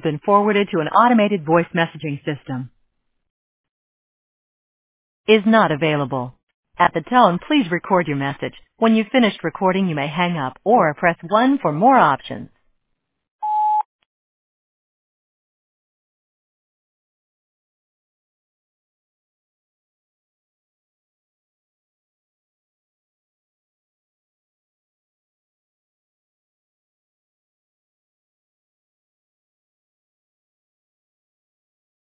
has been forwarded to an automated voice messaging system. Is not available. At the tone, please record your message. When you've finished recording, you may hang up or press 1 for more options.